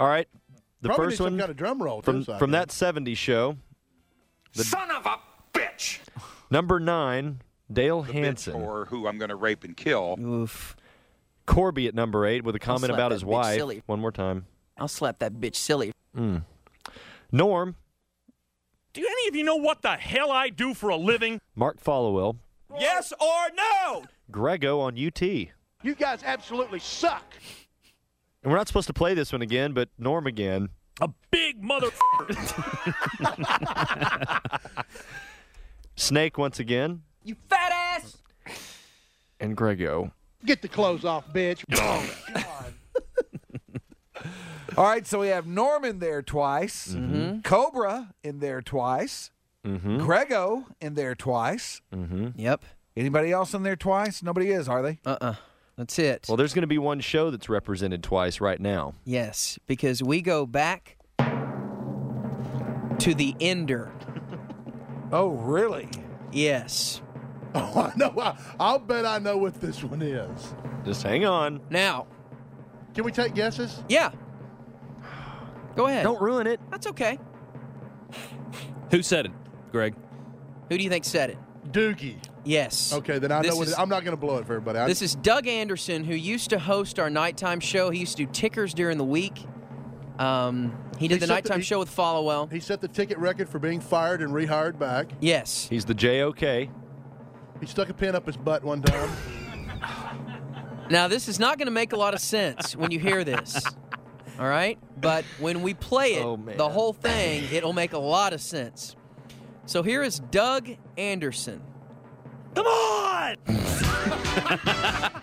All right. The Probably first need some one kind of drum roll, from too, that 70s show. Son of a bitch! Number 9, Dale Hansen. Or who I'm going to rape and kill. Oof. Corby at number 8 with a comment slap about that his bitch wife. silly. One more time. I'll slap that bitch silly. Norm, Do any of you know what the hell I do for a living? Mark Followell, Yes or no? Grego on UT. You guys absolutely suck. And we're not supposed to play this one again, but Norm again. A big motherfucker. Snake once again. You fat ass! And Grego. Get the clothes off, bitch. All right, so we have Norm in there twice, Cobra in there twice, Grego in there twice. Yep. Anybody else in there twice? Nobody is, are they? That's it. Well, there's going to be one show that's represented twice right now. Yes, because we go back to the Ender. Oh, really? Yes. Oh, I know. I'll bet I know what this one is. Just hang on. Now, Can we take guesses? yeah. Go ahead. Don't ruin it. That's okay. Who said it, Greg? Who do you think said it? Doogie. Yes. Okay, then I This know what is- it is. I'm not going to blow it for everybody. This is Doug Anderson, who used to host our nighttime show. He used to do tickers during the week. He did the set the- nighttime he- show with Followell. He set the ticket record for being fired and rehired back. Yes. He's the JOK. He stuck a pin up his butt one time. Now, this is not going to make a lot of sense when you hear this. All right? But when we play it, Oh, man. the whole thing, it'll make a lot of sense. So here is Doug Anderson. Come on!